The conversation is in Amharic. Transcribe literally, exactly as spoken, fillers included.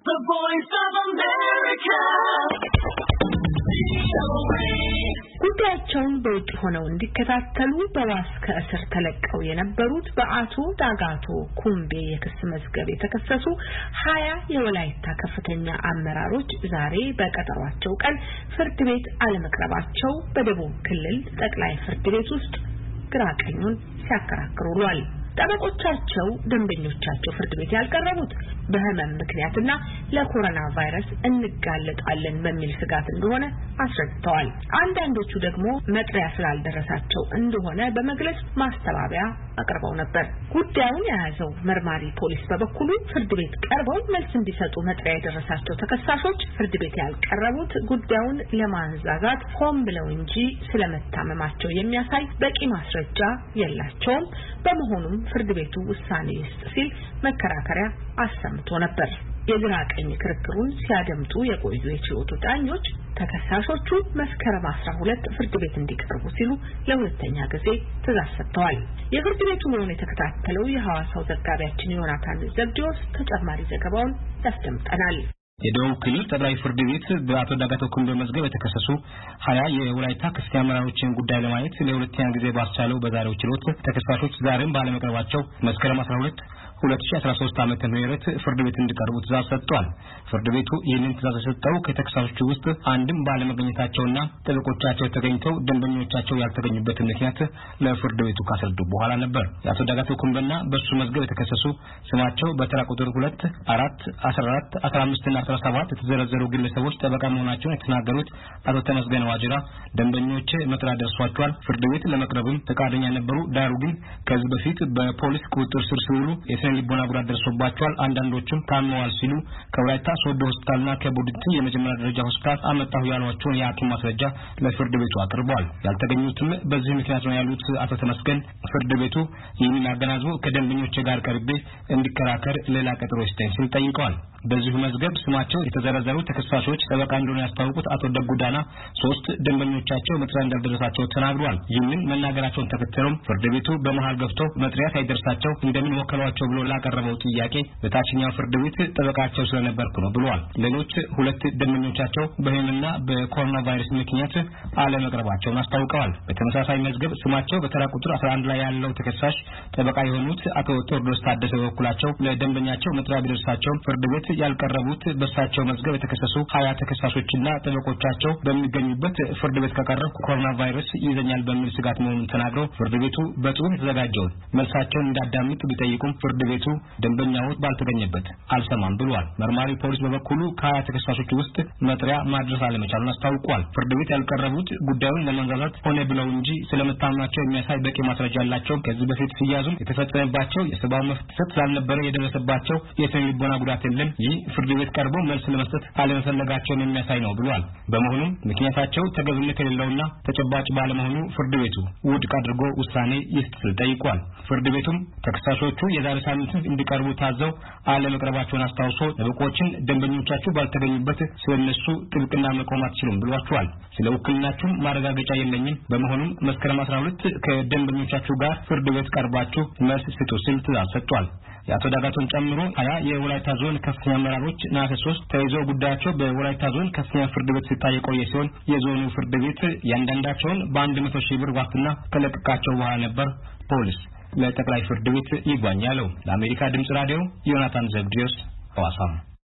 The Voice of America. ጉዳያቸውን በውጭ ሆነው እንዲከታተሉ በዋስ ከእስር ተለቀው የነበሩት በአቶ ዳጋቶ ኩምቤ የክስ መዝገብ የተከሰሱ ሀያ የወላይታ ከፍተኛ አመራሮች ዛሬ በቀጠሯቸው ቀን ፍርድ ቤት አለመቅረባቸው በደቡብ ክልል ጠቅላይ ፍርድ ቤት ውስጥ ግራቀኙን ሲያከራክሩ ውለዋል። ጠበቆቻቸው ደንበኞቻቸው ፍርድ ቤት ያልቀረቡት በህመም ምክንያትና ለኮሮና ቫይረስ እንጋለጣለን በሚል ስጋት እንደሆነ አስረድተዋል። አንዳንዶቹ ደግሞ መጥሪያ ስላልደረሳቸው እንደሆነ በመግለጽ ማስተባበያ አቅርበው ነበር። ጉዳዩን የያዘው መርማሪ ፖሊስ በበኩሉ ፍርድ ቤት ቀርበው መልስ እንዲሰጡ መጥሪያ የደረሳቸው ተከሳሾች ፍርድ ቤት ያልቀረቡት ጉዳዩን ለማንዛዛት ሆን ብለው እንጂ ስለመታመማቸው የሚያሳይ በቂ ማስረጃ የላቸውም። በመሆኑም ፍርድ ቤቱ ውሳኔ ይስጥ ሲል መከራከሪያ አሰምቶ ነበር። የግራ ቀኝ ክርክሩን ሲያደምጡ የቆዩ የችሎቱ ዳኞች ተከሳሾቹ መስከረም አስራ ሁለት ፍርድ ቤት እንዲቀርቡ ሲሉ ለሁለተኛ ጊዜ ትዕዛዝ ሰጥተዋል። የፍርድ ቤቱ ውሎን የተከታተለው የሐዋሳው ዘጋቢያችን ዮናታን ዘብዲዮስ ተጨማሪ ዘገባውን ያስደምጠናል። የደቡብ ክልል ጠቅላይ ፍርድ ቤት በአቶ ዳጋቶ ኩምቤ መዝገብ የተከሰሱ ሀያ የወላይታ ከፍተኛ አመራሮችን ጉዳይ ለማየት ለሁለተኛ ጊዜ ባስቻለው በዛሬው ችሎት ተከሳሾች ዛሬም ባለመቅረባቸው መስከረም አስራ ሁለት ሁለት ሺህ አስራ ሶስት ዓመተ ምህረት ፍርድ ቤት እንዲቀርቡ ትዕዛዝ ሰጥቷል። ፍርድ ቤቱ ይህንን ትዕዛዝ የሰጠው ከተከሳሾቹ ውስጥ አንድም ባለመገኘታቸውና ጠበቆቻቸው ተገኝተው ደንበኞቻቸው ያልተገኙበት ምክንያት ለፍርድ ቤቱ ካስረዱ በኋላ ነበር። የአቶ ዳጋቶ ኩምቤና በሱ መዝገብ የተከሰሱ ስማቸው በተራ ቁጥር ሁለት አራት አስራ አራት አስራ አምስት እና አስራ ሰባት የተዘረዘሩ ግለሰቦች ጠበቃ መሆናቸውን የተናገሩት አቶ ተመስገን ዋጅራ ደንበኞች መጥሪያ ደርሷቸዋል፣ ፍርድ ቤት ለመቅረብም ፈቃደኛ ነበሩ፣ ዳሩ ግን ከዚህ በፊት በፖሊስ ቁጥጥር ስር ሲውሉ የስነ-ልቦና ጉዳት ደርሶባቸዋል፣ አንዳንዶቹም ታመዋል ሲሉ ከወላይታ ሶዶ ሆስፒታልና ከቦዲቲ የመጀመሪያ ደረጃ ሆስፒታል አመጣሁ ያሏቸውን የሐኪም ማስረጃ ለፍርድ ቤቱ አቅርበዋል። ያልተገኙትም በዚህ ምክንያት ነው ያሉት አቶ ተመስገን ፍርድ ቤቱ ይህንን አገናዝቦ ከደንበኞች ጋር ቀርቤ እንዲከራከር ሌላ ቀጠሮ ይስጠኝ ሲል ጠይቀዋል። በዚህ መዝገብ ስማቸው የተዘረዘሩ ተከሳሾች ጠበቃ እንደሆነ ያስታወቁት አቶ ደጉዳና ሶስት ደንበኞቻቸው መጥሪያ እንዳልደረሳቸው ተናግረዋል። ይህንን መናገራቸውን ተከትሎም ፍርድ ቤቱ በመሃል ገብቶ መጥሪያ ሳይደርሳቸው እንደምን ወከሏቸው ብሎ ላቀረበው ጥያቄ በታችኛው ፍርድ ቤት ጠበቃቸው ስለነበርኩ ነው ብለዋል። ሌሎች ሁለት ደንበኞቻቸው በህመምና በኮሮና ቫይረስ ምክንያት አለመቅረባቸውን አስታውቀዋል። በተመሳሳይ መዝገብ ስማቸው በተራ ቁጥር አስራ አንድ ላይ ያለው ተከሳሽ ጠበቃ የሆኑት አቶ ቴዎድሮስ ታደሰ በበኩላቸው ለደንበኛቸው መጥሪያ ቢደርሳቸው ፍርድ ቤት ያልቀረቡት በሳቸው መዝገብ የተከሰሱ ሀያ ተከሳሾችና ጠበቆቻቸው በሚገኙበት ፍርድ ቤት ከቀረቡ ኮሮና ቫይረስ ይዘኛል በሚል ስጋት መሆኑን ተናግረው ፍርድ ቤቱ በጽሁፍ የተዘጋጀውን መልሳቸውን እንዳዳምጥ ቢጠይቁም ፍርድ ቤቱ ደንበኛው ባልተገኘበት አልሰማም ብሏል። መርማሪ ፖሊስ በበኩሉ ከሀያ ተከሳሾች ውስጥ መጥሪያ ማድረስ አለመቻሉን አስታውቋል። ፍርድ ቤት ያልቀረቡት ጉዳዩን ለማንዛዛት ሆነ ብለው እንጂ ስለመታመናቸው የሚያሳይ በቂ ማስረጃ ያላቸው ከዚህ በፊት ሲያዙም የተፈጸመባቸው የሰብአዊ መብት ጥሰት ስላልነበረ የደረሰባቸው የስነ-ልቦና ጉዳት የለም። ይህ ፍርድ ቤት ቀርበው መልስ ለመስጠት አለመፈለጋቸውን የሚያሳይ ነው ብሏል። በመሆኑም ምክንያታቸው ተገቢነት የሌለውና ተጨባጭ ባለመሆኑ ፍርድ ቤቱ ውድቅ አድርጎ ውሳኔ ይስጥ ሲል ጠይቋል። ፍርድ ቤቱም ተከሳሾቹ የዛሬ ሳምንት እንዲቀርቡ ታዘው አለመቅረባቸውን አስታውሶ ጠበቆችን ደንበኞቻቸው ባልተገኙበት ስለነሱ ጥብቅና መቆም አትችሉም ብሏቸዋል። ስለ ውክልናችሁ ማረጋገጫ የለኝም፣ በመሆኑም መስከረም አስራ ሁለት ከደንበኞቻችሁ ጋር ፍርድ ቤት ቀርባችሁ መልስ ስጡ ሲል ትዕዛዝ ሰጥቷል። የአቶ ዳጋቶን ጨምሮ ሀያ የወላይታ ዞን ከፍተኛ አመራሮች ነሐሴ ሶስት ተይዘው ጉዳያቸው በወላይታ ዞን ከፍተኛ ፍርድ ቤት ሲታይ የቆየ ሲሆን የዞኑ ፍርድ ቤት ያንዳንዳቸውን በአንድ መቶ ሺህ ብር ዋስትና ከለቀቃቸው በኋላ ነበር ፖሊስ ለጠቅላይ ፍርድ ቤት ይግባኝ ያለው። ለአሜሪካ ድምጽ ራዲዮ ዮናታን ዘብዲዮስ ሐዋሳ።